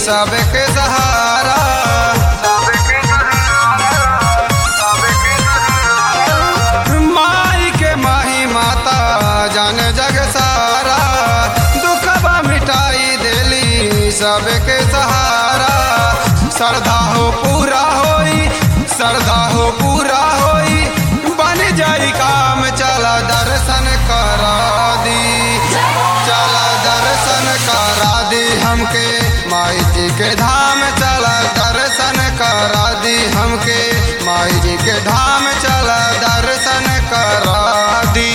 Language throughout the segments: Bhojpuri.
सबके सहारा। माई के माही माता जान जग सारा, दुखबा मिटाई देली सबके सहारा। श्रद्धा हो पूरा होई, श्रद्धा हो पूरा होई, बन जाई काम चला दर्शन करा दी, चला दर्शन करा दी हमके माई जी के धाम, चला दर्शन करा दी हमके माई जी के धाम, चला दर्शन करा दी।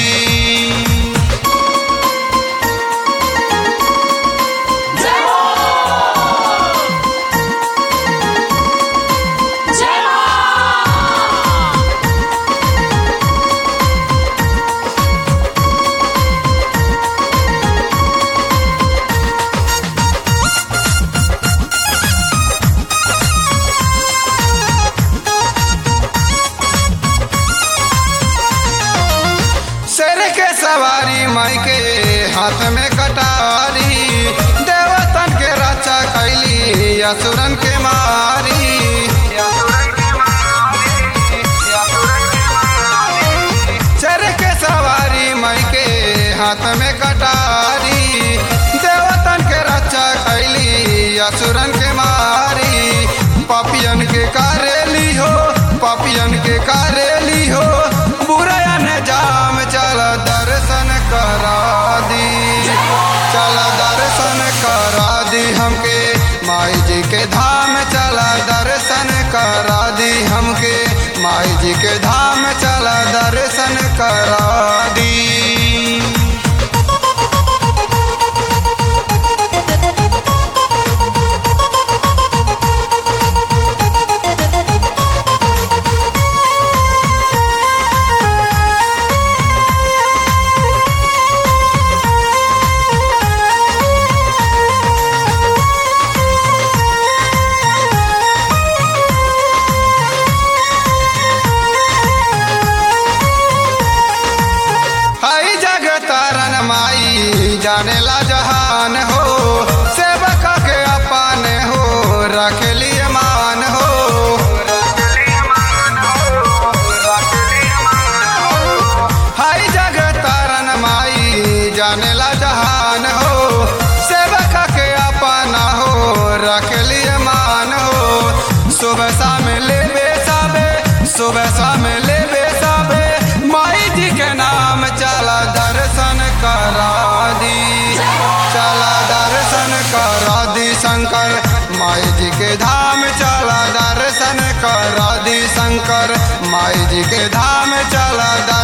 सवारी माई के हाथ में कटारी, देवतन के रक्षा कैली असुरन के मारी। चर के सवारी माई के हाथ में कटारी, देवतन के रक्षा कैली असुरन के मारी। पापियन के करेली हो, पापियन के करेली हो, बुराया ने जाम चला दर्शन करा दी, चला दर्शन करा दी हमके माई जी के धाम, चला दर्शन करा दी हमके माई जी के धाम, चला दर्शन करा दी। माई जानेला जहान हो, सेवक के अपन हो, रख लिए मान हो। हाय जगत तारन माई जानेला जहान हो, सेवक के अपन हो, रख लिए मान हो। सुबह शाम लेबे साबे, सुबह शाम लेबे साबे, माई जी के नाम चला दर्शन करा दी, चला दर्शन करा दी शंकर माई जी के धाम, चला दर्शन करा दी शंकर माई जी के धाम, चला